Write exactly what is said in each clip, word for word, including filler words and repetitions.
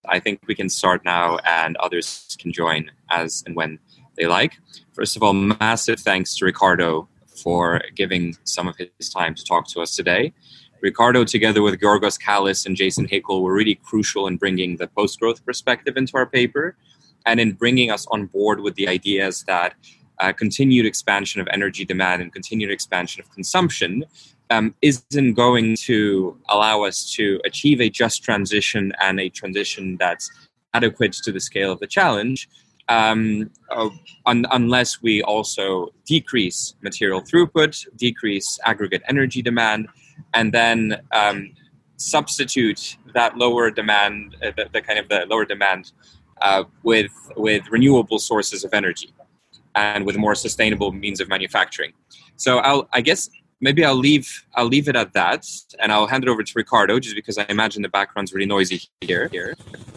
I think we can start now and others can join as and when they like. First of all, massive thanks to Ricardo for giving some of his time to talk to us today. Ricardo, together with Georgos Kallis and Jason Hickel, were really crucial in bringing the post-growth perspective into our paper and in bringing us on board with the ideas that uh, continued expansion of energy demand and continued expansion of consumption um, isn't going to allow us to achieve a just transition and a transition that's adequate to the scale of the challenge um, uh, un- unless we also decrease material throughput, decrease aggregate energy demand, and then um, substitute that lower demand, uh, the, the kind of the lower demand, uh, with with renewable sources of energy and with more sustainable means of manufacturing. So I'll, I guess maybe I'll leave I'll leave it at that, and I'll hand it over to Ricardo, just because I imagine the background's really noisy here. Here,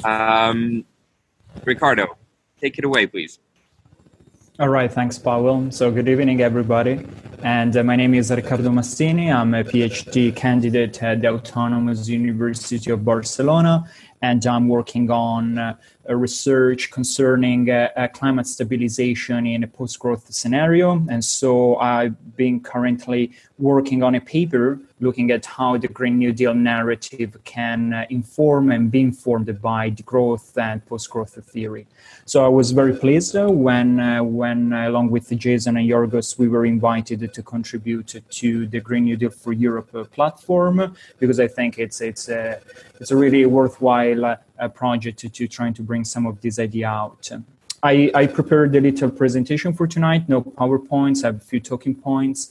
um, Ricardo, take it away, please. All right, thanks, Pavel. So good evening, everybody. And uh, my name is Ricardo Mastini. I'm a PhD candidate at the Autonomous University of Barcelona, and I'm working on uh, a research concerning uh, uh, climate stabilization in a post-growth scenario. And so I've been currently working on a paper looking at how the Green New Deal narrative can uh, inform and be informed by the growth and post-growth theory. So I was very pleased uh, when, uh, when uh, along with Jason and Yorgos, we were invited to contribute to the Green New Deal for Europe uh, platform, because I think it's it's a, it's a really worthwhile uh, project to, to trying to bring some of this idea out. I, I prepared a little presentation for tonight, no PowerPoints, I have a few talking points.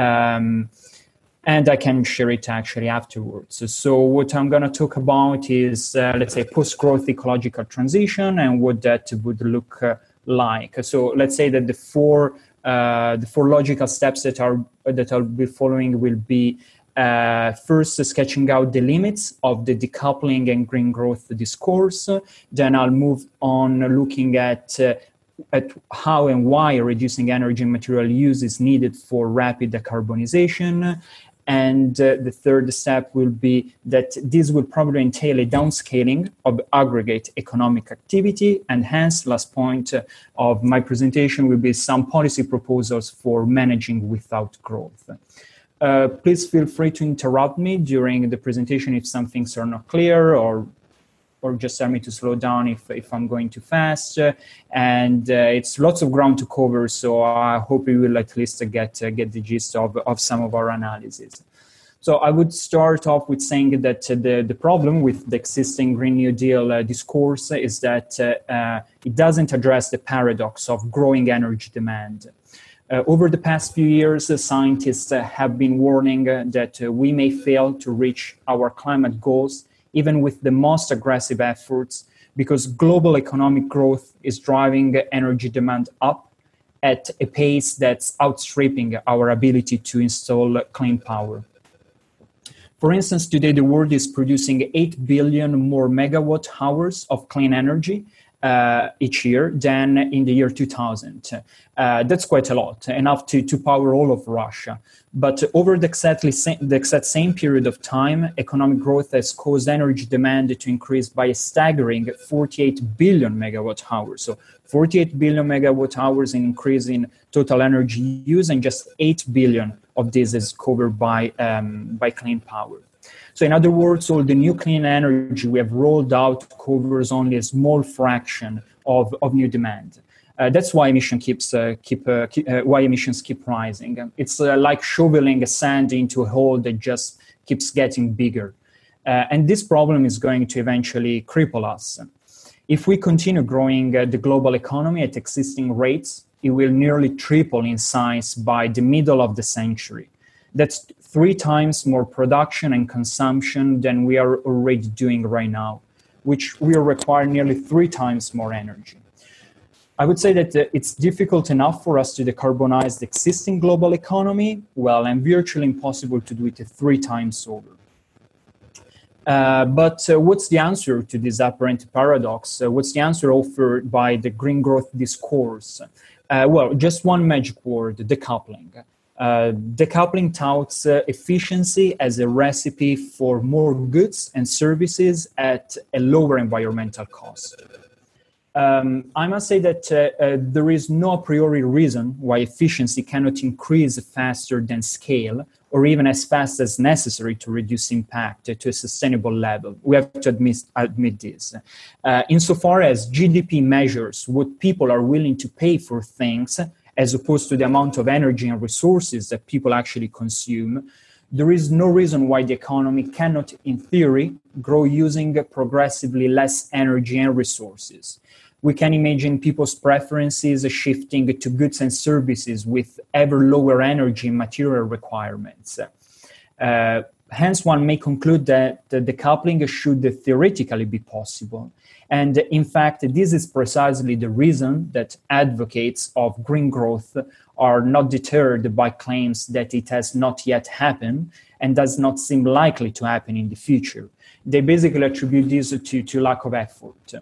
Um, And I can share it actually afterwards. So what I'm going to talk about is, uh, let's say, post-growth ecological transition and what that would look uh, like. So let's say that the four uh, the four logical steps that are that I'll be following will be uh, first uh, sketching out the limits of the decoupling and green growth discourse. Then I'll move on looking at uh, at how and why reducing energy and material use is needed for rapid decarbonization. And uh, the third step will be that this will probably entail a downscaling of aggregate economic activity. And hence, last point uh, of my presentation will be some policy proposals for managing without growth. Uh, please feel free to interrupt me during the presentation if some things are not clear, or or just tell me to slow down if, if I'm going too fast. Uh, and uh, it's lots of ground to cover, so I hope you will at least get uh, get the gist of, of some of our analysis. So I would start off with saying that uh, the, the problem with the existing Green New Deal uh, discourse is that uh, uh, it doesn't address the paradox of growing energy demand. Uh, over the past few years, uh, scientists uh, have been warning uh, that uh, we may fail to reach our climate goals even with the most aggressive efforts, because global economic growth is driving energy demand up at a pace that's outstripping our ability to install clean power. For instance, today the world is producing eight billion more megawatt hours of clean energy uh, each year than in the year two thousand. Uh, that's quite a lot, enough to, to power all of Russia. But over the exactly same, the exact same period of time, economic growth has caused energy demand to increase by a staggering forty-eight billion megawatt hours. So forty-eight billion megawatt hours in increase in total energy use, and just eight billion of this is covered by, um, by clean power. So in other words, all the new clean energy we have rolled out covers only a small fraction of, of new demand. Uh, that's why emission keeps uh, keep, uh, keep uh, why emissions keep rising. It's uh, like shoveling sand into a hole that just keeps getting bigger, uh, and this problem is going to eventually cripple us. If we continue growing uh, the global economy at existing rates, it will nearly triple in size by the middle of the century. That's three times more production and consumption than we are already doing right now, which will require nearly three times more energy. I would say that uh, it's difficult enough for us to decarbonize the existing global economy, well, and virtually impossible to do it three times over. Uh, but uh, what's the answer to this apparent paradox? Uh, what's the answer offered by the green growth discourse? Uh, well, just one magic word: decoupling. Uh, decoupling touts uh, efficiency as a recipe for more goods and services at a lower environmental cost. Um, I must say that uh, uh, there is no a priori reason why efficiency cannot increase faster than scale, or even as fast as necessary to reduce impact to a sustainable level. We have to admit, admit this. Uh, insofar as G D P measures what people are willing to pay for things, as opposed to the amount of energy and resources that people actually consume, there is no reason why the economy cannot, in theory, grow using progressively less energy and resources. We can imagine people's preferences shifting to goods and services with ever lower energy and material requirements. Uh, hence, one may conclude that the decoupling should theoretically be possible. And in fact, this is precisely the reason that advocates of green growth are not deterred by claims that it has not yet happened and does not seem likely to happen in the future. They basically attribute this to, to lack of effort.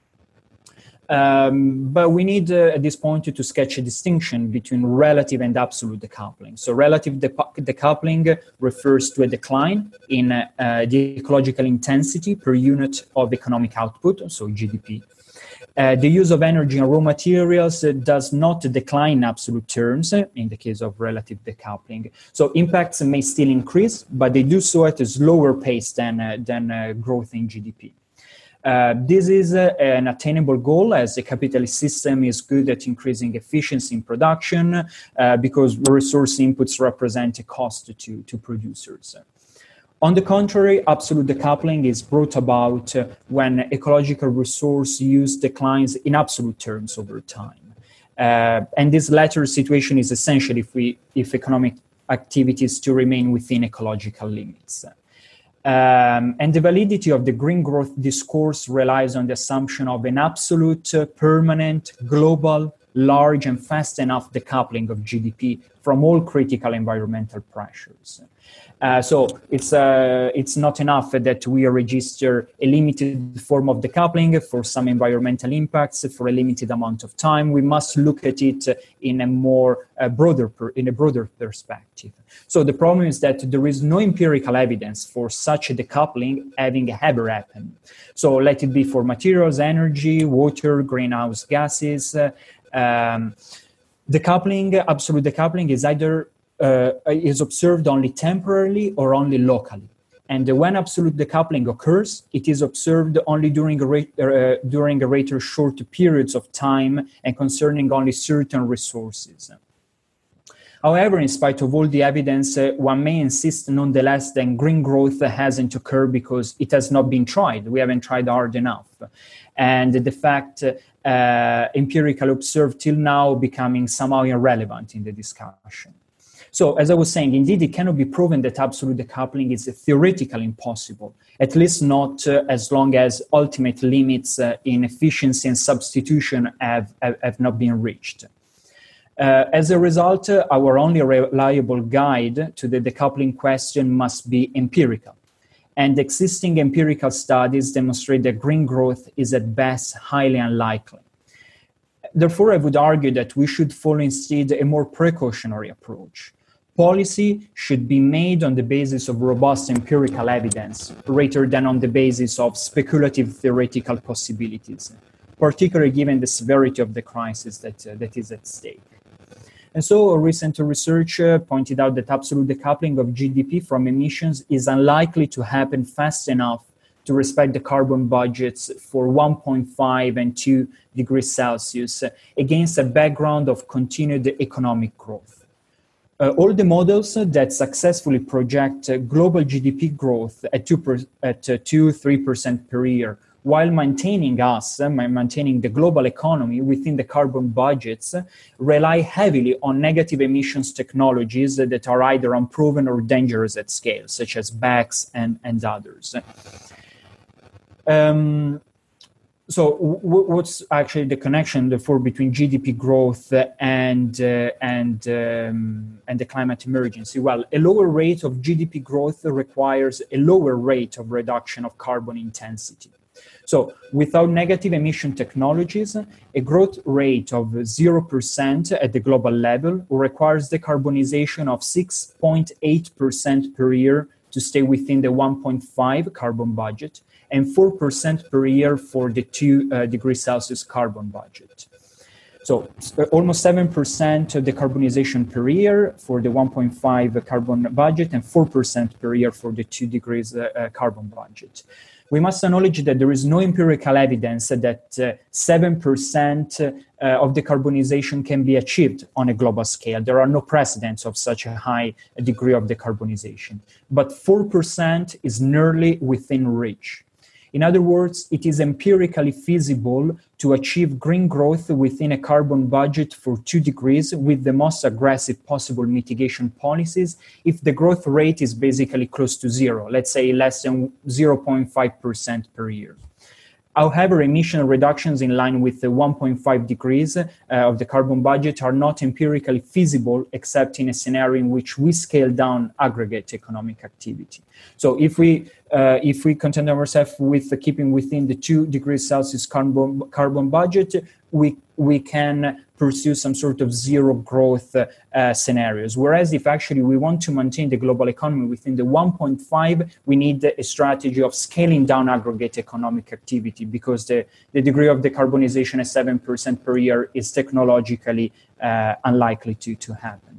Um, but we need uh, at this point to, to sketch a distinction between relative and absolute decoupling. So relative de- decoupling refers to a decline in uh, uh, the ecological intensity per unit of economic output, so G D P. Uh, the use of energy and raw materials uh, does not decline in absolute terms uh, in the case of relative decoupling. So impacts may still increase, but they do so at a slower pace than, uh, than uh, growth in G D P. Uh, this is uh, an attainable goal, as the capitalist system is good at increasing efficiency in production uh, because resource inputs represent a cost to, to producers. On the contrary, absolute decoupling is brought about uh, when ecological resource use declines in absolute terms over time. Uh, and this latter situation is essential if, we, if economic activities to remain within ecological limits. Um, and the validity of the green growth discourse relies on the assumption of an absolute, uh, permanent, global, large, and fast enough decoupling of G D P from all critical environmental pressures. Uh, so it's uh, it's not enough that we register a limited form of decoupling for some environmental impacts for a limited amount of time. We must look at it in a more uh, broader per, in a broader perspective. So the problem is that there is no empirical evidence for such a decoupling having ever happened. So let it be for materials, energy, water, greenhouse gases. Uh, um, decoupling, absolute decoupling, is either Uh, is observed only temporarily or only locally. And uh, when absolute decoupling occurs, it is observed only during a, rate, uh, during a rather short periods of time and concerning only certain resources. However, in spite of all the evidence, uh, one may insist nonetheless that green growth hasn't occurred because it has not been tried. We haven't tried hard enough. And the fact uh, empirically observed till now becoming somehow irrelevant in the discussion. So, as I was saying, indeed, it cannot be proven that absolute decoupling is theoretically impossible, at least not uh, as long as ultimate limits uh, in efficiency and substitution have, have, have not been reached. Uh, as a result, uh, our only reliable guide to the decoupling question must be empirical. And existing empirical studies demonstrate that green growth is at best highly unlikely. Therefore, I would argue that we should follow instead a more precautionary approach. Policy should be made on the basis of robust empirical evidence rather than on the basis of speculative theoretical possibilities, particularly given the severity of the crisis that, uh, that is at stake. And so recent research uh, pointed out that absolute decoupling of G D P from emissions is unlikely to happen fast enough to respect the carbon budgets for one point five and two degrees Celsius uh, against a background of continued economic growth. Uh, all the models that successfully project uh, global G D P growth at two per, at uh, two three percent per year, while maintaining us, uh, maintaining the global economy within the carbon budgets, uh, rely heavily on negative emissions technologies uh, that are either unproven or dangerous at scale, such as B A Cs and and others. Um, So w- what's actually the connection, therefore, between G D P growth and uh, and um, and the climate emergency? Well, a lower rate of G D P growth requires a lower rate of reduction of carbon intensity. So without negative emission technologies, a growth rate of zero percent at the global level requires decarbonization of six point eight percent per year to stay within the one point five carbon budget and four percent per year for the two uh, degrees Celsius carbon budget. So almost seven percent decarbonization per year for the one point five carbon budget and four percent per year for the two degrees uh, carbon budget. We must acknowledge that there is no empirical evidence that uh, seven percent uh, of decarbonization can be achieved on a global scale. There are no precedents of such a high degree of decarbonization. But four percent is nearly within reach. In other words, it is empirically feasible to achieve green growth within a carbon budget for two degrees with the most aggressive possible mitigation policies if the growth rate is basically close to zero, let's say less than zero point five percent per year. However, emission reductions in line with the one point five degrees uh, of the carbon budget are not empirically feasible except in a scenario in which we scale down aggregate economic activity. So if we uh, if we content ourselves with uh, keeping within the two degrees Celsius carbon carbon budget, we we can pursue some sort of zero growth uh, uh, scenarios. Whereas if actually we want to maintain the global economy within the one point five, we need a strategy of scaling down aggregate economic activity because the, the degree of decarbonization at seven percent per year is technologically uh, unlikely to, to happen.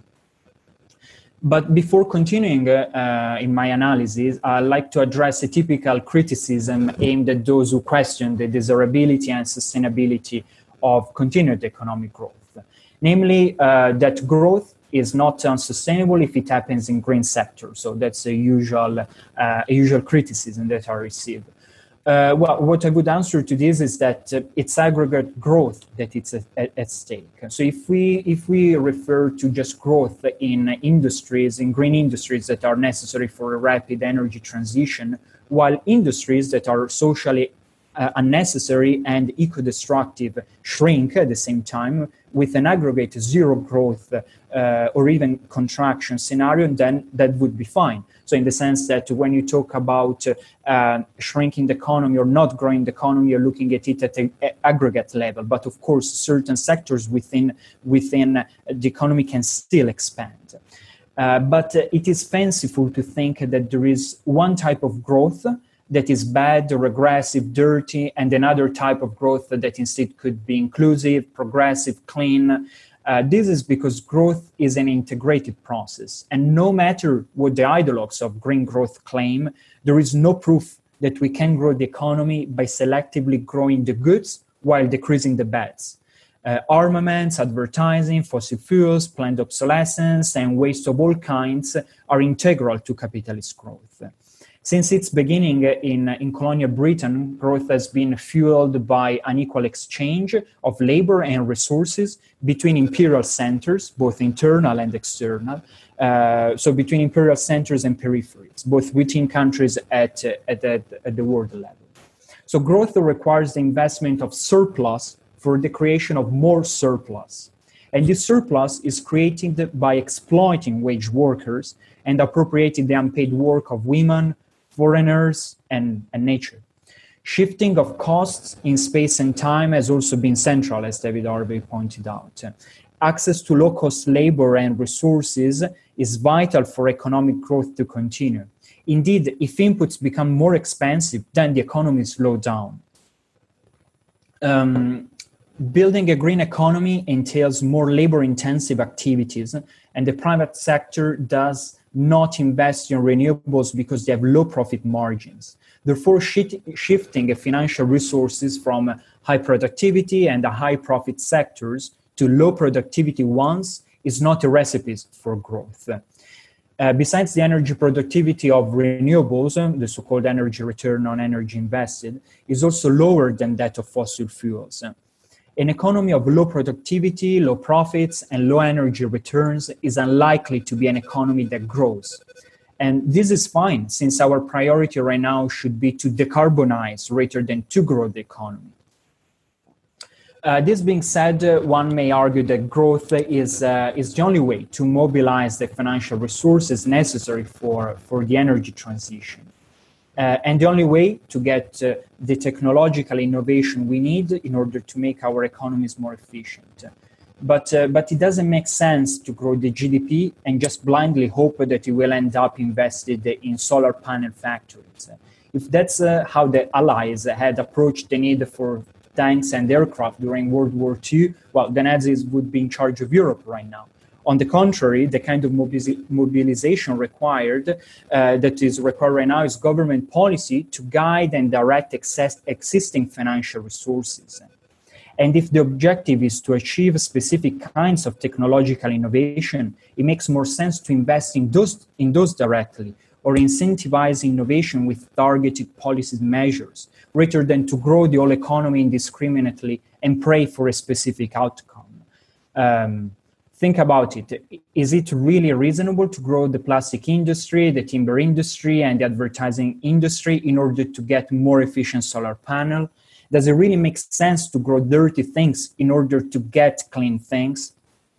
But before continuing uh, uh, in my analysis, I'd like to address a typical criticism aimed at those who question the desirability and sustainability of continued economic growth, namely uh, that growth is not unsustainable if it happens in green sectors. So that's a usual, uh, a usual criticism that I receive. Uh, well, what I would answer to this is that uh, it's aggregate growth that it's at, at, at stake. So if we if we refer to just growth in industries, in green industries that are necessary for a rapid energy transition, while industries that are socially Uh, unnecessary and eco-destructive shrink at the same time with an aggregate zero growth uh, or even contraction scenario, then that would be fine. So in the sense that when you talk about uh, uh, shrinking the economy or not growing the economy, you're looking at it at an aggregate level. But of course, certain sectors within, within the economy can still expand. Uh, but uh, it is fanciful to think that there is one type of growth that is bad, regressive, dirty, and another type of growth that instead could be inclusive, progressive, clean. Uh, this is because growth is an integrated process. And no matter what the ideologues of green growth claim, there is no proof that we can grow the economy by selectively growing the goods while decreasing the bads. Uh, armaments, advertising, fossil fuels, planned obsolescence, and waste of all kinds are integral to capitalist growth. Since its beginning in, in colonial Britain, growth has been fueled by unequal exchange of labor and resources between imperial centers, both internal and external, uh, so between imperial centers and peripheries, both within countries at, at, at, at the world level. So growth requires the investment of surplus for the creation of more surplus. And this surplus is created by exploiting wage workers and appropriating the unpaid work of women, foreigners, and, and nature. Shifting of costs in space and time has also been central, as David Harvey pointed out. Access to low-cost labor and resources is vital for economic growth to continue. Indeed, if inputs become more expensive, then the economy slows down. Um, building a green economy entails more labor-intensive activities, and the private sector does not invest in renewables because they have low profit margins. Therefore, shifting financial resources from high productivity and high profit sectors to low productivity ones is not a recipe for growth. Uh, besides the energy productivity of renewables, um, the so-called energy return on energy invested, is also lower than that of fossil fuels. An economy of low productivity, low profits, and low energy returns is unlikely to be an economy that grows. And this is fine, since our priority right now should be to decarbonize rather than to grow the economy. Uh, this being said, uh, one may argue that growth is, uh, is the only way to mobilize the financial resources necessary for, for the energy transition. Uh, and the only way to get uh, the technological innovation we need in order to make our economies more efficient. But, uh, but it doesn't make sense to grow the G D P and just blindly hope that it will end up invested in solar panel factories. If that's uh, how the Allies had approached the need for tanks and aircraft during World War Two, well, the Nazis would be in charge of Europe right now. On the contrary, the kind of mobilization required, uh, that is required right now, is government policy to guide and direct access existing financial resources. And if the objective is to achieve specific kinds of technological innovation, it makes more sense to invest in those, in those directly, or incentivize innovation with targeted policy measures, rather than to grow the whole economy indiscriminately and pray for a specific outcome. Um, Think about it. Is it really reasonable to grow the plastic industry, the timber industry, and the advertising industry in order to get more efficient solar panel? Does it really make sense to grow dirty things in order to get clean things?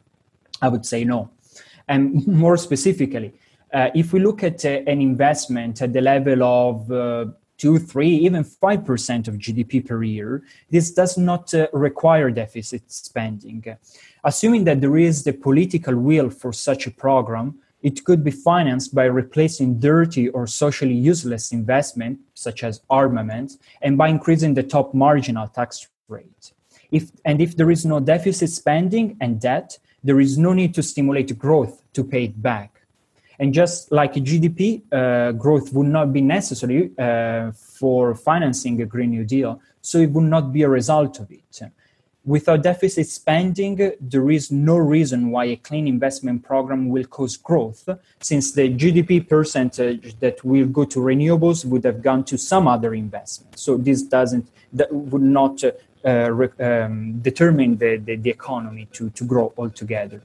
I would say no. And more specifically, uh, if we look at uh, an investment at the level of uh, two, three, even five percent of G D P per year, this does not uh, require deficit spending. Assuming that there is the political will for such a program, it could be financed by replacing dirty or socially useless investment, such as armaments, and by increasing the top marginal tax rate. If, and if there is no deficit spending and debt, there is no need to stimulate growth to pay it back. And just like a G D P, uh, growth would not be necessary uh, for financing a Green New Deal, so it would not be a result of it. Without deficit spending, there is no reason why a clean investment program will cause growth, since the G D P percentage that will go to renewables would have gone to some other investment. So this doesn't, that would not uh, uh, um, determine the, the, the economy to, to grow altogether.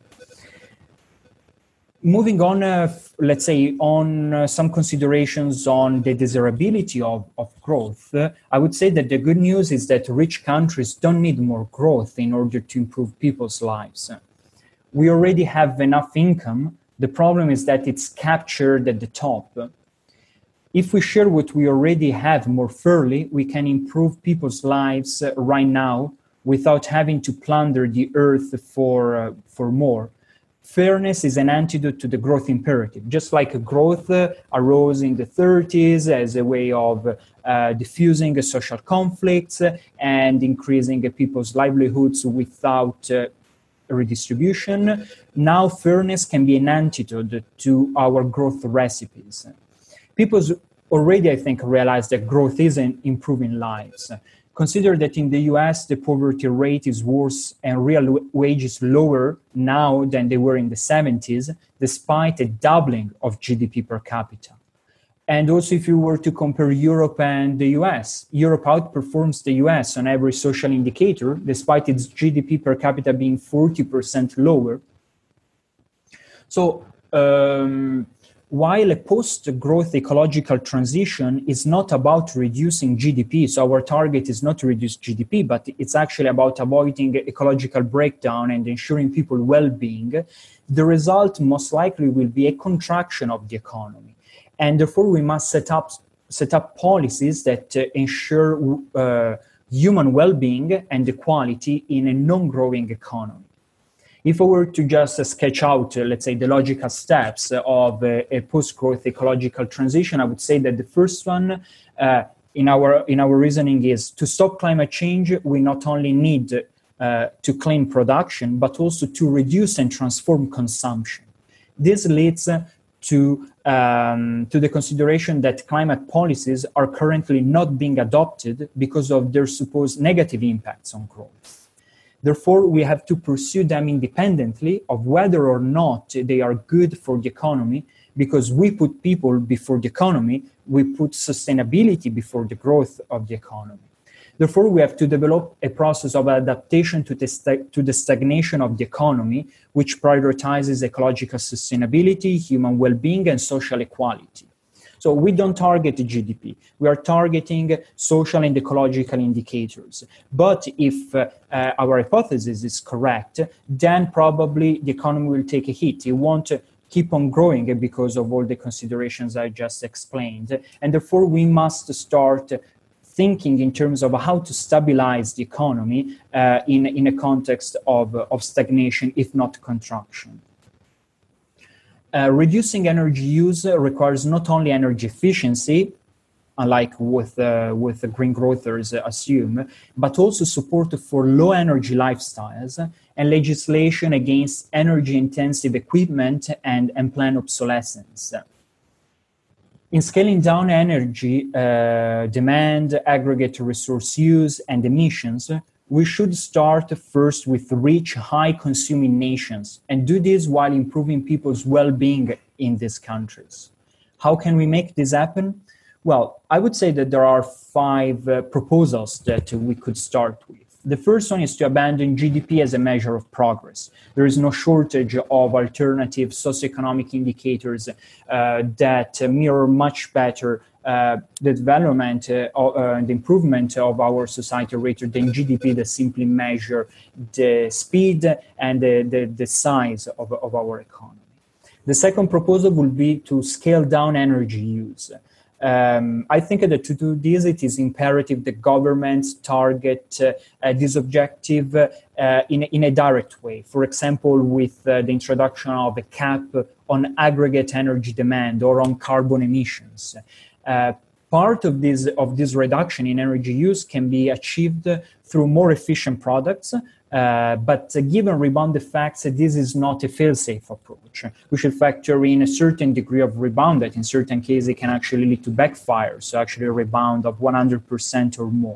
Moving on, uh, let's say, on uh, some considerations on the desirability of, of growth, uh, I would say that the good news is that rich countries don't need more growth in order to improve people's lives. We already have enough income. The problem is that it's captured at the top. If we share what we already have more fairly, we can improve people's lives uh, right now without having to plunder the earth for, uh, for more. Fairness is an antidote to the growth imperative. Just like growth uh, arose in the thirties as a way of uh, diffusing uh, social conflicts uh, and increasing uh, people's livelihoods without uh, redistribution, now fairness can be an antidote to our growth recipes. People already, I think, realize that growth isn't improving lives. Consider that in the U S, the poverty rate is worse and real wages lower now than they were in the seventies, despite a doubling of G D P per capita. And also, if you were to compare Europe and the U S, Europe outperforms the U S on every social indicator, despite its G D P per capita being forty percent lower. So, um, while a post-growth ecological transition is not about reducing G D P, so our target is not to reduce G D P, but it's actually about avoiding ecological breakdown and ensuring people's well-being, the result most likely will be a contraction of the economy. And therefore, we must set up, set up policies that uh, ensure uh, human well-being and equality in a non-growing economy. If I were to just uh, sketch out, uh, let's say, the logical steps uh, of uh, a post-growth ecological transition, I would say that the first one uh, in our in our reasoning is to stop climate change. We not only need uh, to clean production, but also to reduce and transform consumption. This leads uh, to um, to the consideration that climate policies are currently not being adopted because of their supposed negative impacts on growth. Therefore, we have to pursue them independently of whether or not they are good for the economy, because we put people before the economy, we put sustainability before the growth of the economy. Therefore, we have to develop a process of adaptation to the, st- to the stagnation of the economy, which prioritizes ecological sustainability, human well-being, and social equality. So we don't target G D P. We are targeting social and ecological indicators. But if uh, uh, our hypothesis is correct, then probably the economy will take a hit. It won't keep on growing because of all the considerations I just explained. And therefore, we must start thinking in terms of how to stabilize the economy uh, in, in a context of, of stagnation, if not contraction. Uh, reducing energy use requires not only energy efficiency, unlike with, uh, with the green growthers assume, but also support for low energy lifestyles and legislation against energy intensive equipment and unplanned obsolescence. In scaling down energy uh, demand, aggregate resource use, and emissions, we should start first with rich, high-consuming nations and do this while improving people's well-being in these countries. How can we make this happen? Well, I would say that there are five uh, proposals that uh, we could start with. The first one is to abandon G D P as a measure of progress. There is no shortage of alternative socioeconomic indicators uh, that uh, mirror much better uh, the development uh, uh, and improvement of our society rather than G D P that simply measure the speed and the, the, the size of, of our economy. The second proposal will be to scale down energy use. Um, I think that to do this, it is imperative that governments target uh, uh, this objective uh, in, in a direct way. For example, with uh, the introduction of a cap on aggregate energy demand or on carbon emissions. Uh, part of this, of this reduction in energy use can be achieved through more efficient products, Uh, but uh, given rebound effects, uh, this is not a fail-safe approach. We should factor in a certain degree of rebound that in certain cases can actually lead to backfire, so actually a rebound of one hundred percent or more.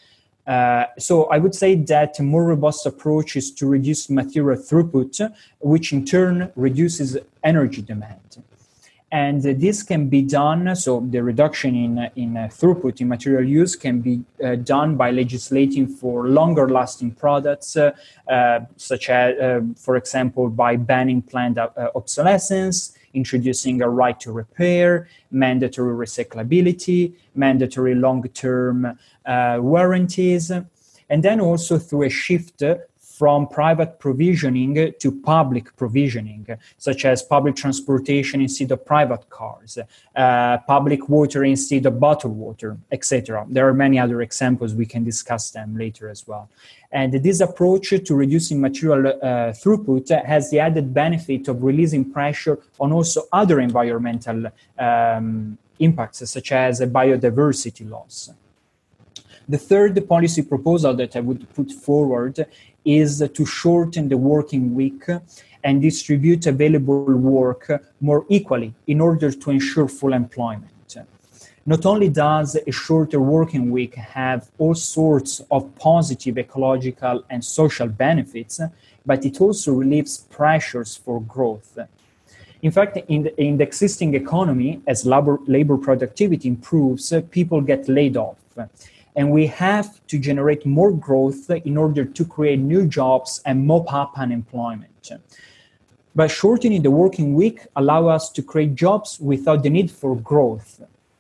Uh, so I would say that a more robust approach is to reduce material throughput, which in turn reduces energy demand. And uh, this can be done, so the reduction in, uh, in uh, throughput in material use can be uh, done by legislating for longer lasting products, uh, uh, such as, uh, for example, by banning planned uh, obsolescence, introducing a right to repair, mandatory recyclability, mandatory long-term uh, warranties, and then also through a shift from private provisioning to public provisioning, such as public transportation instead of private cars, uh, public water instead of bottled water, et cetera. There are many other examples. We can discuss them later as well. And this approach to reducing material uh, throughput has the added benefit of releasing pressure on also other environmental um, impacts, such as biodiversity loss. The third policy proposal that I would put forward is to shorten the working week and distribute available work more equally in order to ensure full employment. Not only does a shorter working week have all sorts of positive ecological and social benefits, but it also relieves pressures for growth. In fact, in the, in the existing economy, as labor, labor productivity improves, people get laid off. And we have to generate more growth in order to create new jobs and mop up unemployment. By shortening the working week, allow us to create jobs without the need for growth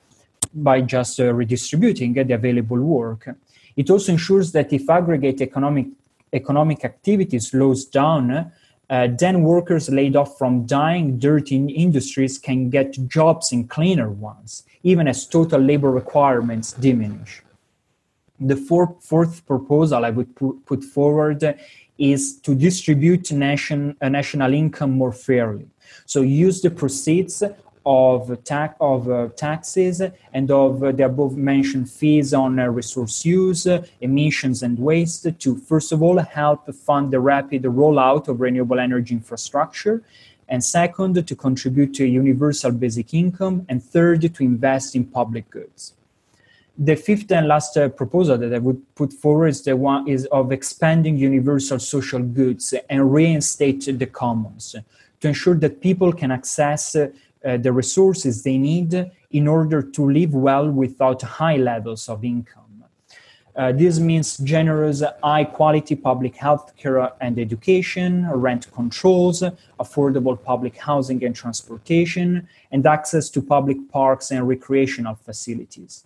by just uh, redistributing uh, the available work. It also ensures that if aggregate economic, economic activity slows down, uh, then workers laid off from dying, dirty industries can get jobs in cleaner ones, even as total labor requirements diminish. The fourth, fourth proposal I would put, put forward is to distribute nation, uh, national income more fairly. So use the proceeds of, ta- of uh, taxes and of uh, the above-mentioned fees on uh, resource use, uh, emissions, and waste to, first of all, help fund the rapid rollout of renewable energy infrastructure, and second, to contribute to a universal basic income, and third, to invest in public goods. The fifth and last uh, proposal that I would put forward is the one is of expanding universal social goods and reinstate the commons to ensure that people can access uh, uh, the resources they need in order to live well without high levels of income. Uh, this means generous, high-quality public health care and education, rent controls, affordable public housing and transportation, and access to public parks and recreational facilities.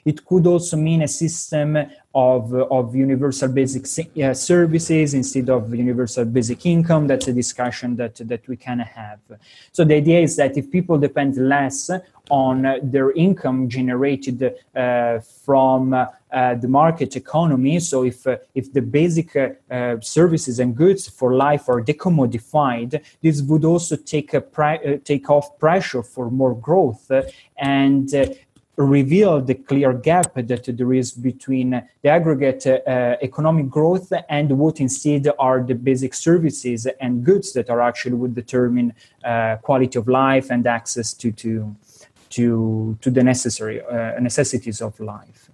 It could also mean a system of, of universal basic uh, services instead of universal basic income. That's a discussion that, that we can have. So the idea is that if people depend less on uh, their income generated uh, from uh, uh, the market economy, so if uh, if the basic uh, uh, services and goods for life are decommodified, this would also take a pri- uh, take off pressure for more growth uh, and uh, reveal the clear gap that there is between the aggregate uh, economic growth and what instead are the basic services and goods that are actually would determine uh, quality of life and access to to to, to the necessary uh, necessities of life.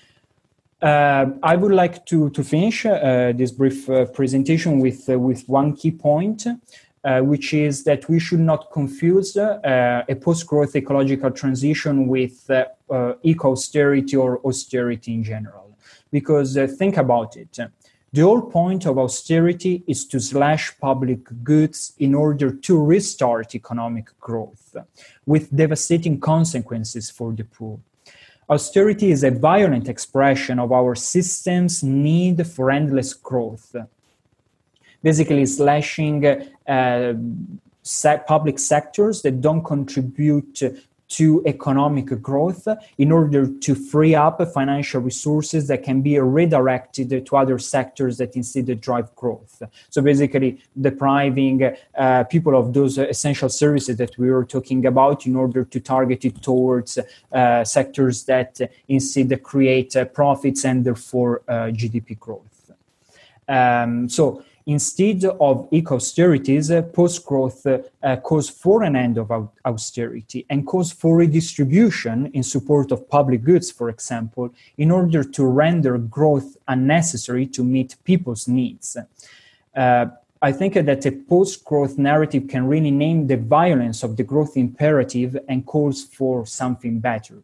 Uh, I would like to to finish uh, this brief uh, presentation with uh, with one key point. Uh, which is that we should not confuse uh, a post-growth ecological transition with uh, uh, eco-austerity or austerity in general. Because uh, think about it. The whole point of austerity is to slash public goods in order to restart economic growth, with devastating consequences for the poor. Austerity is a violent expression of our system's need for endless growth, basically slashing uh, se- public sectors that don't contribute to economic growth in order to free up financial resources that can be redirected to other sectors that instead drive growth. So basically depriving uh, people of those essential services that we were talking about in order to target it towards uh, sectors that instead create uh, profits and therefore uh, G D P growth. Um, so Instead of eco-austerities, uh, post-growth uh, uh, calls for an end of au- austerity and calls for redistribution in support of public goods, for example, in order to render growth unnecessary to meet people's needs. Uh, I think that a post-growth narrative can really name the violence of the growth imperative and calls for something better.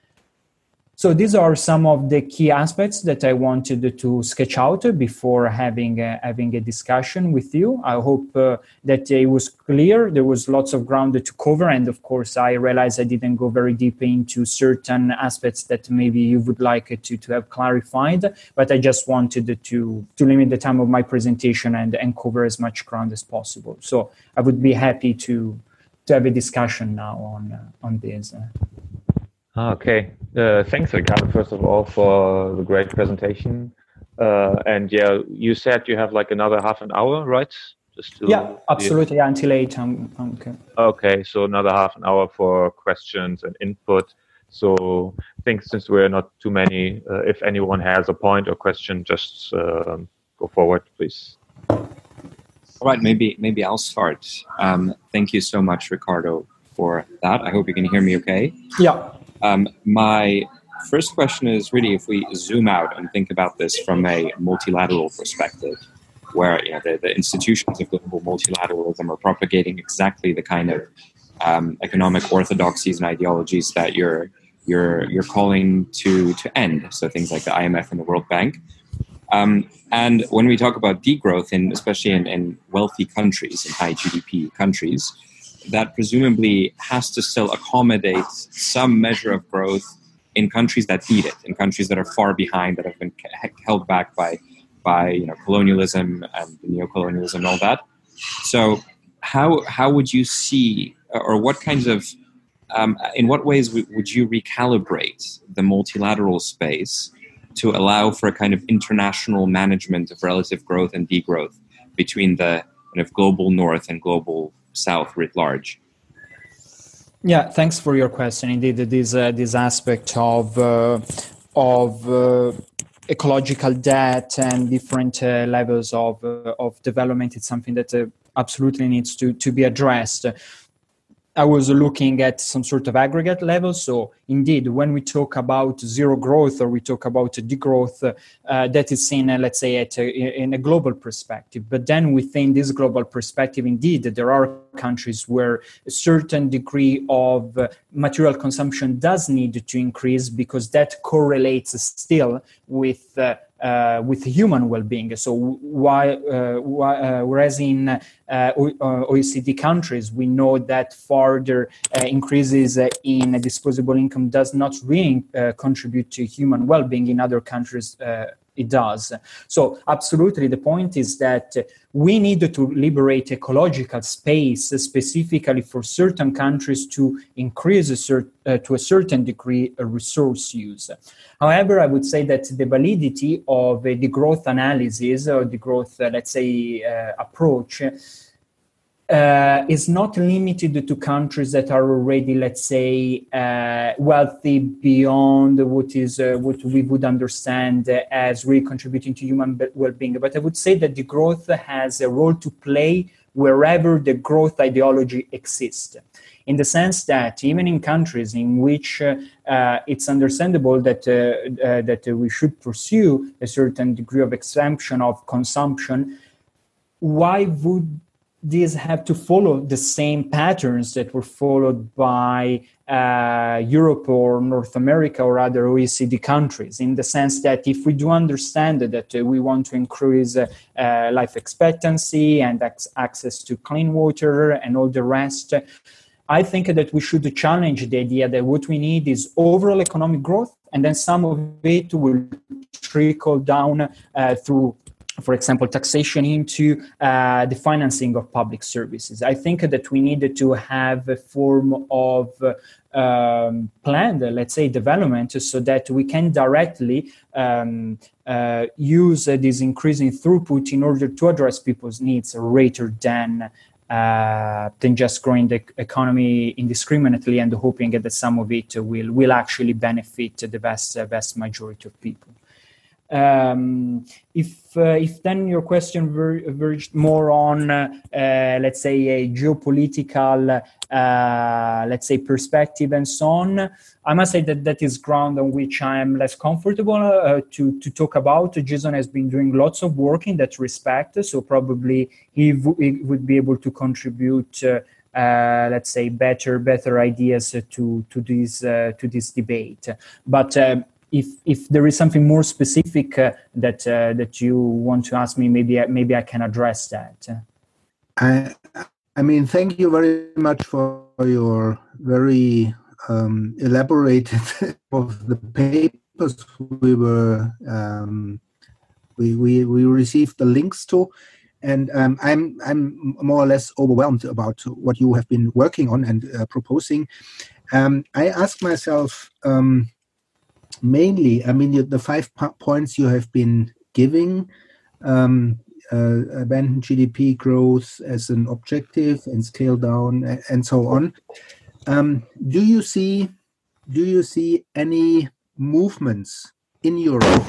So these are some of the key aspects that I wanted to sketch out before having a, having a discussion with you. I hope uh, that it was clear. There was lots of ground to cover. And of course, I realized I didn't go very deep into certain aspects that maybe you would like to, to have clarified. But I just wanted to, to limit the time of my presentation and, and cover as much ground as possible. So I would be happy to, to have a discussion now on, uh, on this. Okay, uh, thanks, Riccardo, first of all, for the great presentation. Uh, and yeah, you said you have like another half an hour, right? Just to, yeah, absolutely, yeah, until eight. Um, okay. Okay, so another half an hour for questions and input. So I think since we're not too many, uh, if anyone has a point or question, just uh, go forward, please. All right, maybe maybe I'll start. Um, thank you so much, Riccardo, for that. I hope you can hear me okay. Yeah. Um, my first question is really if we zoom out and think about this from a multilateral perspective, where you know, the, the institutions of global multilateralism are propagating exactly the kind of um, economic orthodoxies and ideologies that you're you're you're calling to to end. So things like the I M F and the World Bank. Um, and when we talk about degrowth, in especially in, in wealthy countries, in high G D P countries, that presumably has to still accommodate some measure of growth in countries that need it, in countries that are far behind, that have been held back by, by you know, colonialism and neocolonialism and all that. So how how would you see, or what kinds of, um, in what ways w- would you recalibrate the multilateral space to allow for a kind of international management of relative growth and degrowth between the kind of global north and global south writ large? Yeah, thanks for your question. Indeed, this uh, this aspect of uh, of uh, ecological debt and different uh, levels of uh, of development is something that uh, absolutely needs to to be addressed. I was looking at some sort of aggregate level. So indeed, when we talk about zero growth or we talk about degrowth, uh, that is seen, uh, let's say, at a, in a global perspective. But then within this global perspective, indeed, there are countries where a certain degree of uh, material consumption does need to increase because that correlates still with uh, uh, with human well-being. So why, uh, why uh, whereas in uh, O E C D countries, we know that further uh, increases uh, in disposable income does not really uh, contribute to human well-being. In other countries, uh, it does. So absolutely, the point is that we need to liberate ecological space specifically for certain countries to increase a cert, uh, to a certain degree a resource use. However, I would say that the validity of uh, the growth analysis or the growth, uh, let's say, uh, approach Uh, is not limited to countries that are already, let's say, uh, wealthy beyond what is uh, what we would understand as really contributing to human well-being. But I would say that the growth has a role to play wherever the growth ideology exists, in the sense that even in countries in which uh, uh, it's understandable that uh, uh, that we should pursue a certain degree of exemption of consumption, why would these have to follow the same patterns that were followed by uh, Europe or North America or other O E C D countries, in the sense that if we do understand that uh, we want to increase uh, uh, life expectancy and ac- access to clean water and all the rest, I think that we should challenge the idea that what we need is overall economic growth, and then some of it will trickle down uh, through, for example, taxation into uh, the financing of public services. I think that we need to have a form of um, planned, let's say, development so that we can directly um, uh, use uh, this increasing throughput in order to address people's needs rather than uh, than just growing the economy indiscriminately and hoping that some of it will, will actually benefit the vast, uh, vast majority of people. Um, if uh, if then your question ver- verged more on, uh, uh, let's say, a geopolitical, uh, let's say, perspective and so on, I must say that that is ground on which I am less comfortable uh, to, to talk about. Jason has been doing lots of work in that respect, so probably he, w- he would be able to contribute, uh, uh, let's say, better better ideas to to this uh, to this debate. But um, If if there is something more specific uh, that uh, that you want to ask me, maybe maybe I can address that. I I mean, thank you very much for your very um, elaborated of the papers we were um, we, we we received the links to, and um, I'm I'm more or less overwhelmed about what you have been working on and uh, proposing. Um, I ask myself. Um, Mainly, I mean, the five po- points you have been giving, um, uh, abandon G D P growth as an objective and scale down and, and so on. Um, do you see, do you see any movements in Europe,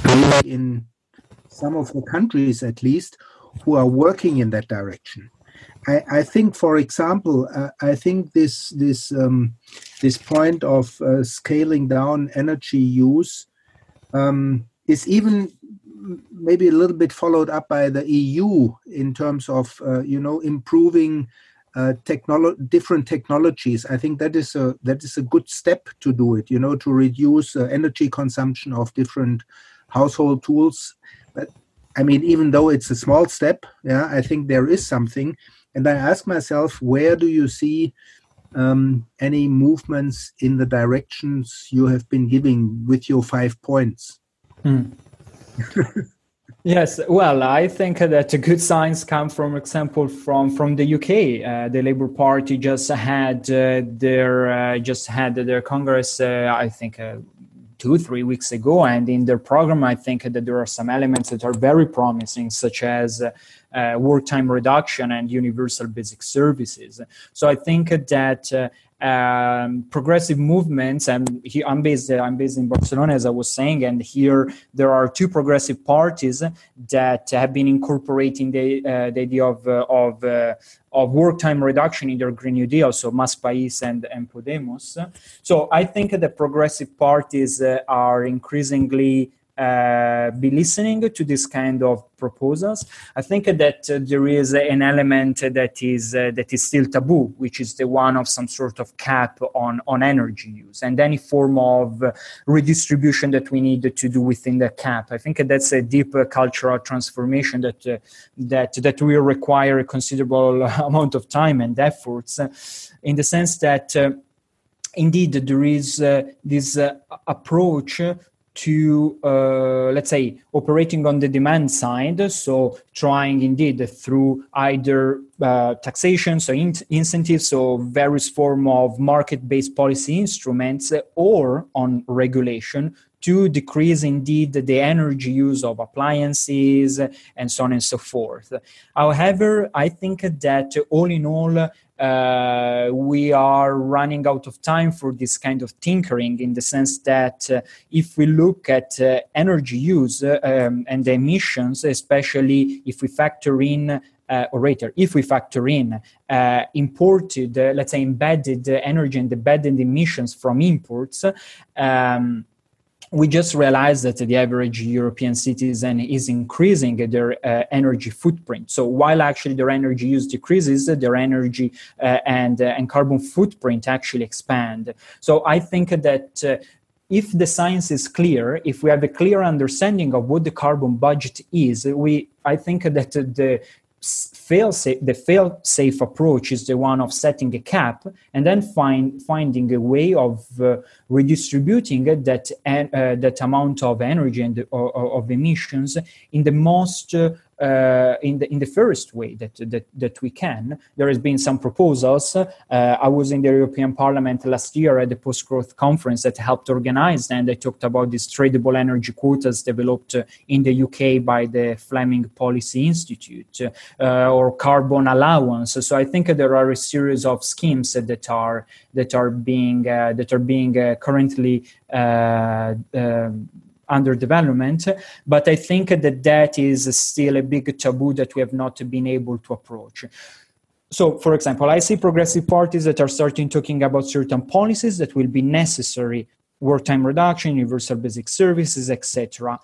in some of the countries at least, who are working in that direction? I, I think, for example, uh, I think this this um, this point of uh, scaling down energy use um, is even maybe a little bit followed up by the E U in terms of uh, you know improving uh, technolo- different technologies. I think that is a that is a good step to do it. You know, to reduce uh, energy consumption of different household tools. But I mean, even though it's a small step, yeah, I think there is something. And I ask myself, where do you see um, any movements in the directions you have been giving with your five points? Hmm. Yes, well, I think that good signs come, for example, from from the U K. Uh, the Labour Party just had uh, their uh, just had their Congress, uh, I think. Uh, two, three weeks ago. And in their program, I think that there are some elements that are very promising, such as uh, uh, work time reduction and universal basic services. So I think that uh, um, progressive movements, and here I'm based, I'm based in Barcelona, as I was saying, and here there are two progressive parties that have been incorporating the, uh, the idea of, uh, of uh, of work time reduction in their Green New Deal, so Más País and, and Podemos. So I think that progressive parties uh, are increasingly uh, be listening to this kind of proposals. I think that uh, there is an element that is uh, that is still taboo, which is the one of some sort of cap on, on energy use and any form of uh, redistribution that we need to do within the cap. I think that's a deep uh, cultural transformation that uh, that that will require a considerable amount of time and efforts, uh, in the sense that uh, indeed there is uh, this uh, approach to, uh, let's say, operating on the demand side, so trying indeed through either uh, taxation, so in- incentives, so various form of market-based policy instruments, uh, or on regulation to decrease indeed the energy use of appliances and so on and so forth. However, I think that all in all, Uh, we are running out of time for this kind of tinkering, in the sense that uh, if we look at uh, energy use uh, um, and the emissions, especially if we factor in, uh, or rather, if we factor in uh, imported, uh, let's say embedded energy and embedded emissions from imports, um, we just realized that the average European citizen is increasing their uh, energy footprint. So while actually their energy use decreases, their energy uh, and, uh, and carbon footprint actually expand. So I think that uh, if the science is clear, if we have a clear understanding of what the carbon budget is, we I think that the fail-safe, the fail-safe approach is the one of setting a cap and then find, finding a way of uh, redistributing that uh, that amount of energy and uh, of emissions in the most uh, uh, in the in the fairest way that that that we can. There has been some proposals. Uh, I was in the European Parliament last year at the Post-Growth Conference that helped organize, and they talked about these tradable energy quotas developed in the U K by the Fleming Policy Institute, uh, or carbon allowance. So I think there are a series of schemes that are that are being uh, that are being uh, currently uh, uh, under development, but I think that that is still a big taboo that we have not been able to approach. So, for example, I see progressive parties that are starting talking about certain policies that will be necessary: work time reduction, universal basic services, et cetera.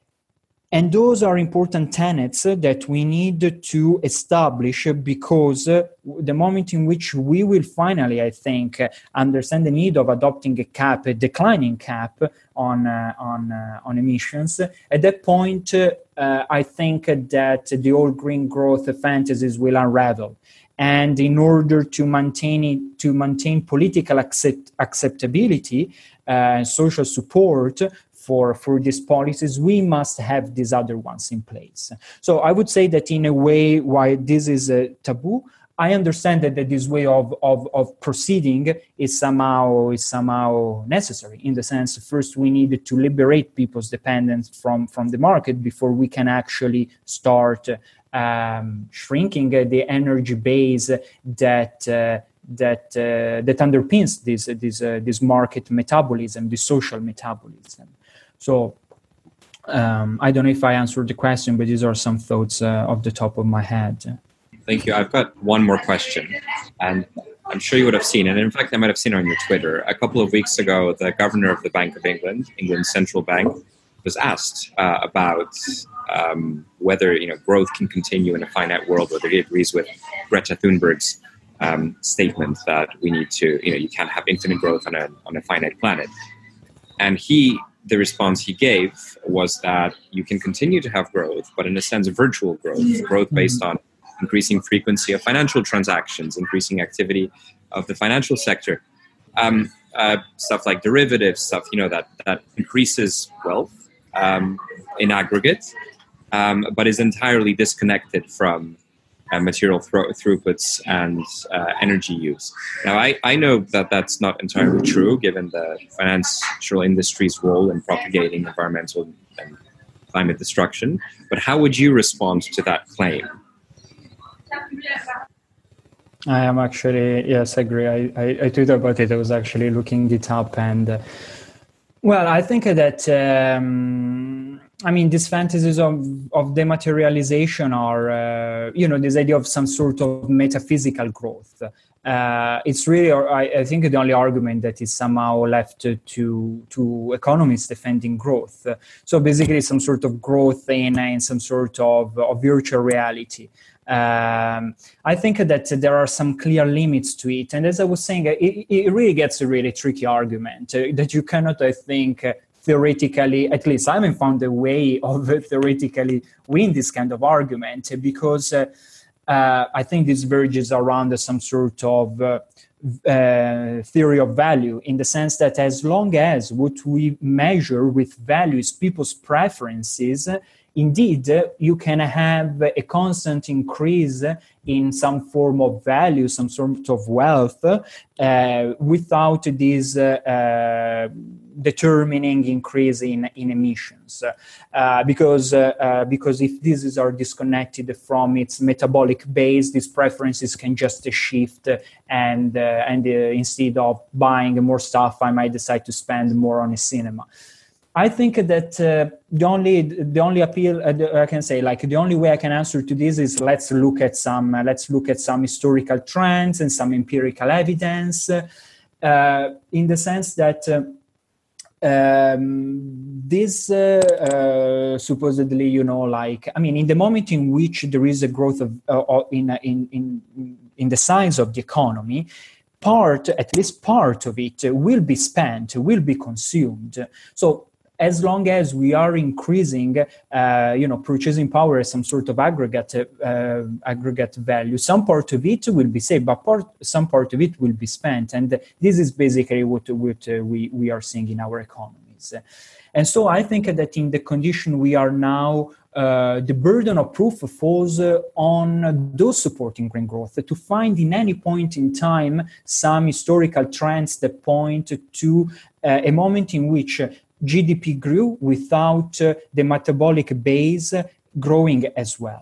And those are important tenets that we need to establish, because the moment in which we will finally, I think, understand the need of adopting a cap, a declining cap on uh, on uh, on emissions, at that point, uh, I think that the old green growth fantasies will unravel. And in order to maintain it, to maintain political accept, acceptability, uh, social support for, for these policies, we must have these other ones in place. So I would say that in a way, why this is a taboo, I understand that, that this way of, of, of proceeding is somehow is somehow necessary, in the sense, first we need to liberate people's dependence from, from the market before we can actually start um, shrinking the energy base that uh, that uh, that underpins this this uh, this market metabolism, this social metabolism. So um, I don't know if I answered the question, but these are some thoughts uh, off the top of my head. Thank you. I've got one more question, and I'm sure you would have seen, and in fact, I might have seen it on your Twitter. A couple of weeks ago, the governor of the Bank of England, England's central bank, was asked uh, about um, whether you know growth can continue in a finite world, whether he agrees with Greta Thunberg's um, statement that we need to, you know, you can't have infinite growth on a on a finite planet. And he, the response he gave was that you can continue to have growth, but in a sense, virtual growth, growth based on increasing frequency of financial transactions, increasing activity of the financial sector, um, uh, stuff like derivatives, stuff you know that that increases wealth um, in aggregate, um, but is entirely disconnected from uh, material thro- throughputs and uh, energy use. Now, I, I know that that's not entirely true, given the financial industry's role in propagating environmental and climate destruction. But how would you respond to that claim? I am actually, yes, I agree. I, I, I tweeted about it. I was actually looking it up. And, uh, well, I think that um, I mean, these fantasies of, of dematerialization are, uh, you know, this idea of some sort of metaphysical growth. Uh, it's really, I, I think, the only argument that is somehow left to to, to economists defending growth. So basically, some sort of growth in, in some sort of, of virtual reality. Um, I think that there are some clear limits to it. And as I was saying, it, it really gets a really tricky argument uh, that you cannot, I think, uh, theoretically, at least I haven't found a way of uh, theoretically win this kind of argument, because uh, uh, I think this verges around some sort of uh, uh, theory of value, in the sense that as long as what we measure with value is people's preferences, indeed, you can have a constant increase in some form of value, some sort of wealth, uh, without this uh, uh, determining increase in, in emissions. Uh, because, uh, uh, because if these are disconnected from its metabolic base, these preferences can just shift, and, uh, and uh, instead of buying more stuff, I might decide to spend more on a cinema. I think that uh, the only the only appeal uh, the, I can say, like the only way I can answer to this is let's look at some uh, let's look at some historical trends and some empirical evidence, uh, in the sense that uh, um, this uh, uh, supposedly, you know, like I mean, in the moment in which there is a growth of uh, in in in in the size of the economy, part, at least part of it, will be spent, will be consumed. So as long as we are increasing, uh, you know, purchasing power as some sort of aggregate uh, aggregate value, some part of it will be saved, but part, some part of it will be spent. And this is basically what, what uh, we, we are seeing in our economies. And so I think that in the condition we are now, uh, the burden of proof falls uh, on those supporting green growth, to find in any point in time some historical trends that point to uh, a moment in which G D P grew without uh, the metabolic base growing as well.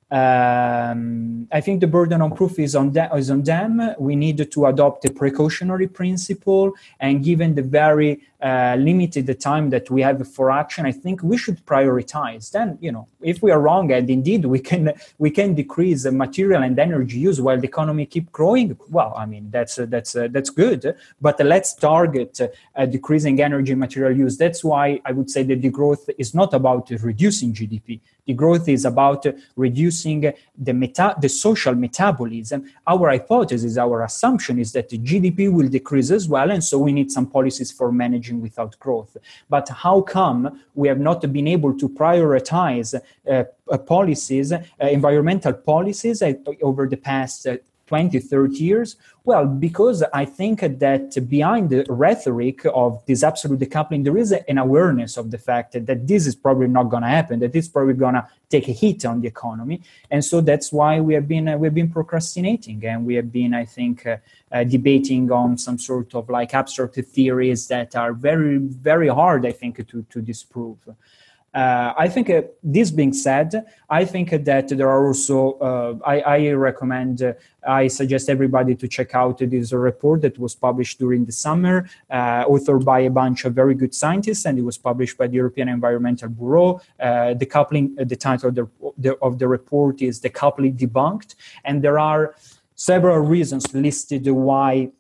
Um, I think the burden of proof is on, that, is on them. We need to adopt a precautionary principle, and given the very uh, limited time that we have for action, I think we should prioritize. Then, you know, if we are wrong, and indeed we can we can decrease the material and energy use while the economy keep growing, well, I mean, that's uh, that's uh, that's good. But uh, let's target uh, decreasing energy and material use. That's why I would say that the growth is not about reducing G D P. The growth is about reducing the meta- the social metabolism. Our hypothesis, our assumption is that the G D P will decrease as well, and so we need some policies for managing without growth. But how come we have not been able to prioritize uh, uh, policies, uh, environmental policies uh, over the past uh, twenty, thirty years? Well, because I think that behind the rhetoric of this absolute decoupling, there is an awareness of the fact that, that this is probably not going to happen, that it's probably going to take a hit on the economy. And so that's why we have been uh, we've been procrastinating, and we have been, I think, uh, uh, debating on some sort of like abstract theories that are very, very hard, I think, to, to disprove. Uh, I think, uh, this being said, I think that there are also, uh, I, I recommend, uh, I suggest everybody to check out this report that was published during the summer, uh, authored by a bunch of very good scientists, and it was published by the European Environmental Bureau. Uh, the coupling, uh, the title of the, the, of the report is "Decoupling Debunked," and there are several reasons listed why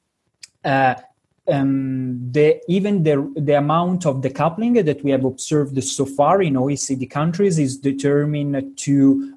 uh, Um, the, even the, the amount of decoupling that we have observed so far in O E C D countries is determined to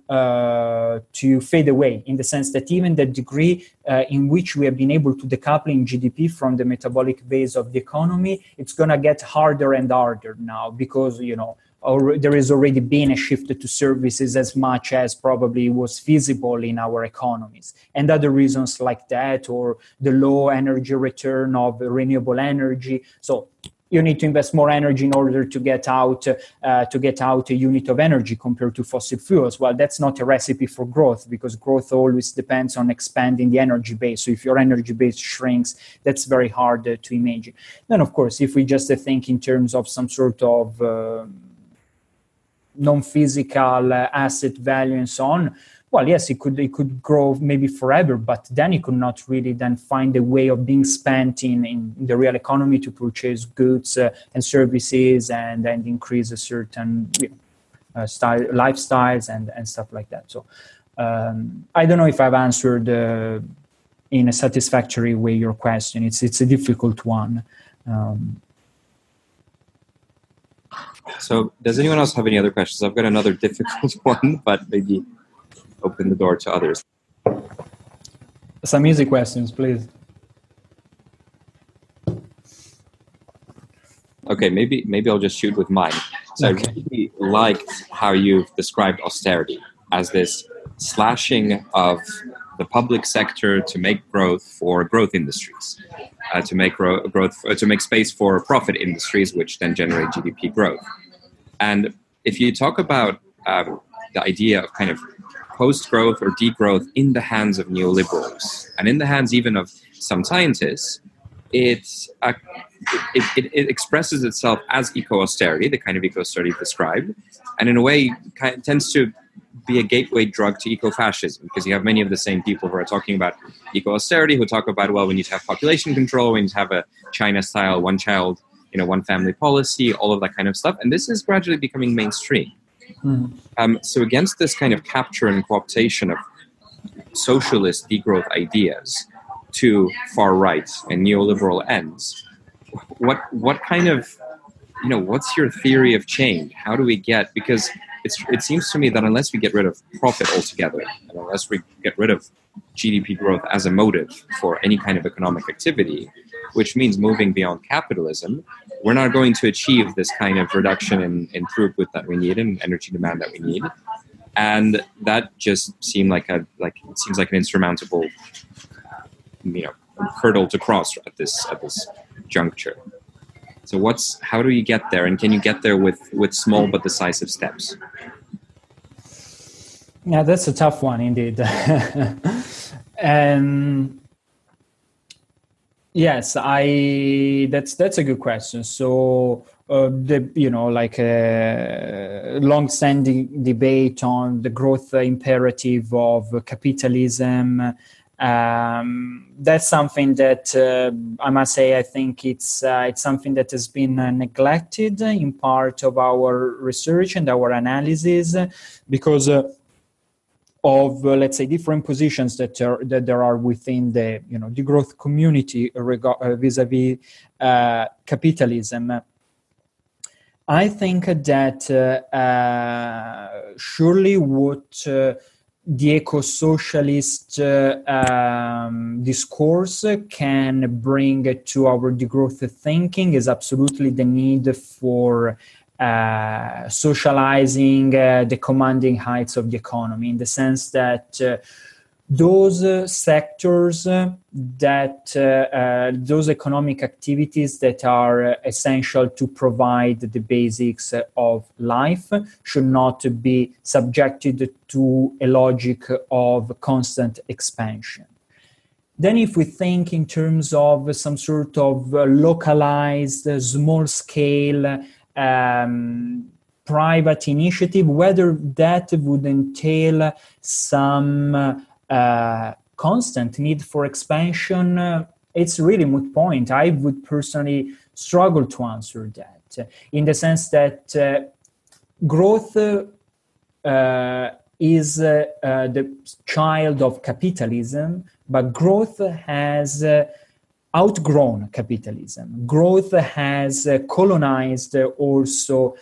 uh, to fade away, in the sense that even the degree uh, in which we have been able to decoupling G D P from the metabolic base of the economy, it's going to get harder and harder now, because, you know, or there has already been a shift to services as much as probably was feasible in our economies, and other reasons like that, or the low energy return of renewable energy. So you need to invest more energy in order to get out uh, to get out a unit of energy compared to fossil fuels. Well, that's not a recipe for growth, because growth always depends on expanding the energy base. So if your energy base shrinks, that's very hard uh, to imagine. Then, of course, if we just uh, think in terms of some sort of uh, non-physical uh, asset value and so on, well, yes, it could it could grow maybe forever, but then it could not really then find a way of being spent in, in the real economy to purchase goods uh, and services and, and increase a certain you know, uh, style, lifestyles and, and stuff like that. So um, I don't know if I've answered uh, in a satisfactory way your question. It's, it's a difficult one. Um, So does anyone else have any other questions? I've got another difficult one, but maybe open the door to others. Some easy questions, please. Okay, maybe maybe I'll just shoot with mine. So okay. I really liked how you've described austerity as this slashing of the public sector to make growth for growth industries, uh, to make gro- growth uh, to make space for profit industries, which then generate G D P growth. And if you talk about um, the idea of kind of post-growth or degrowth in the hands of neoliberals and in the hands even of some scientists, it, uh, it, it, it expresses itself as eco-austerity, the kind of eco-austerity described, and in a way kind of tends to be a gateway drug to eco-fascism, because you have many of the same people who are talking about eco-austerity who talk about, well, we need to have population control, we need to have a China-style one-child, you know, one-family policy, all of that kind of stuff, and this is gradually becoming mainstream. Mm-hmm. Um, so against this kind of capture and cooptation of socialist degrowth ideas to far right and neoliberal ends, what what kind of, you know, what's your theory of change? How do we get, because it's, it seems to me that unless we get rid of profit altogether, and unless we get rid of G D P growth as a motive for any kind of economic activity, which means moving beyond capitalism, we're not going to achieve this kind of reduction in, in throughput that we need and energy demand that we need. And that just seemed like a like it seems like an insurmountable, you know, hurdle to cross at this at this juncture. So what's how do you get there, and can you get there with, with small but decisive steps? Yeah, that's a tough one indeed. um, yes, I that's that's a good question. So uh, the you know like a long-standing debate on the growth imperative of capitalism. Um, that's something that uh, I must say I think it's uh, it's something that has been uh, neglected in part of our research and our analysis because uh, of uh, let's say different positions that are, that there are within the you know the growth community reg- uh, vis-a-vis uh, capitalism. I think that uh, uh, surely what uh, the eco-socialist uh, um, discourse can bring to our degrowth thinking is absolutely the need for uh, socializing uh, the commanding heights of the economy, in the sense that uh, those uh, sectors uh, that uh, uh, those economic activities that are uh, essential to provide the basics uh, of life should not be subjected to a logic of constant expansion. Then if we think in terms of some sort of uh, localized, uh, small-scale um, private initiative, whether that would entail some uh, Uh, constant need for expansion, uh, it's really moot point. I would personally struggle to answer that, uh, in the sense that uh, growth uh, is uh, uh, the child of capitalism, but growth has uh, outgrown capitalism. Growth has uh, colonized also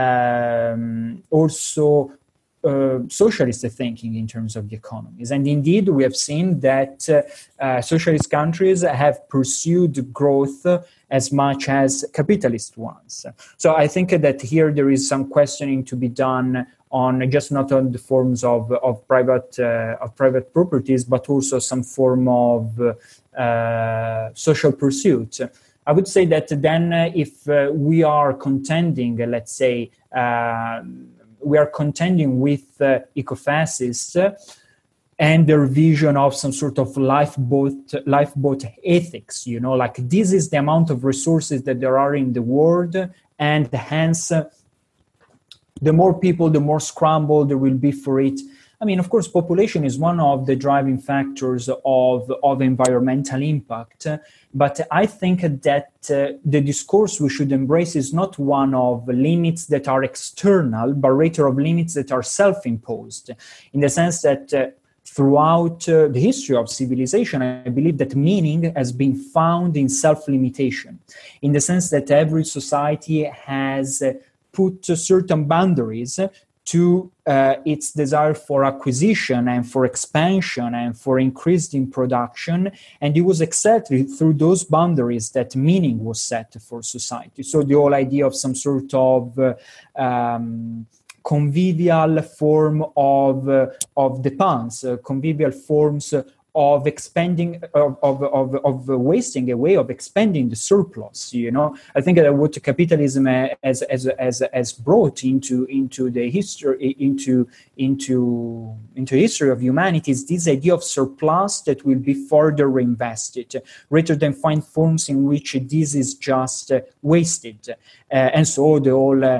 um, also Uh, socialist thinking in terms of the economies. And indeed, we have seen that uh, uh, socialist countries have pursued growth uh, as much as capitalist ones. So I think that here there is some questioning to be done on just not on the forms of, of private uh, of private properties, but also some form of uh, social pursuit. I would say that then uh, if uh, we are contending, uh, let's say, uh, we are contending with uh, eco-fascists uh, and their vision of some sort of lifeboat, lifeboat ethics, you know, like this is the amount of resources that there are in the world, and hence uh, the more people, the more scramble there will be for it. I mean, of course, population is one of the driving factors of, of environmental impact, but I think that uh, the discourse we should embrace is not one of limits that are external, but rather of limits that are self-imposed, in the sense that uh, throughout uh, the history of civilization, I believe that meaning has been found in self-limitation, in the sense that every society has uh, put certain boundaries to uh, its desire for acquisition and for expansion and for increased in production. And it was exactly through those boundaries that meaning was set for society. So the whole idea of some sort of uh, um, convivial form of, uh, of depense, uh, convivial forms of expanding, of, of, of, of wasting away, of expanding the surplus, you know. I think that what capitalism has, has, has, has brought into, into the history, into, into, into history of humanity is this idea of surplus that will be further reinvested, rather than find forms in which this is just uh, wasted. Uh, and so the whole uh,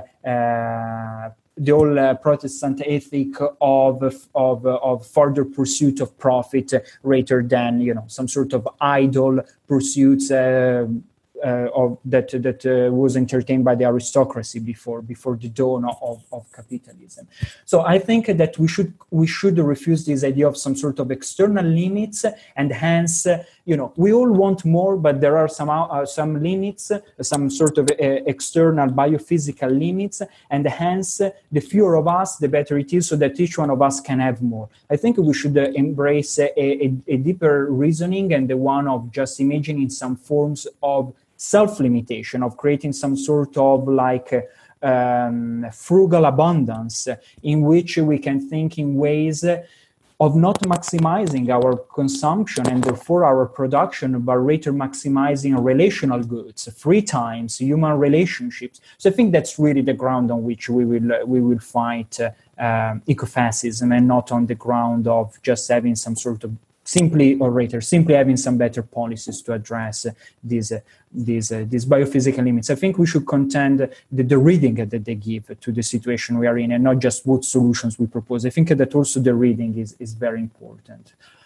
uh, the whole uh, Protestant ethic of, of, of further pursuit of profit rather than, you know, some sort of idle pursuits uh, uh, of that that uh, was entertained by the aristocracy before before the dawn of, of capitalism. So I think that we should we should refuse this idea of some sort of external limits, and hence, uh, you know, we all want more, but there are some uh, some limits, uh, some sort of uh, external biophysical limits, and hence uh, the fewer of us, the better it is, so that each one of us can have more. I think we should uh, embrace a, a, a deeper reasoning, and the one of just imagining some forms of self-limitation, of creating some sort of like uh, um, frugal abundance in which we can think in ways of not maximizing our consumption and therefore our production, but rather maximizing relational goods, free times, human relationships. So I think that's really the ground on which we will uh, we will fight uh, um, ecofascism, and not on the ground of just having some sort of simply, or rather, simply having some better policies to address uh, these uh, these uh, these biophysical limits. I think we should contend the, the reading that they give to the situation we are in, and not just what solutions we propose. I think that also the reading is is very important.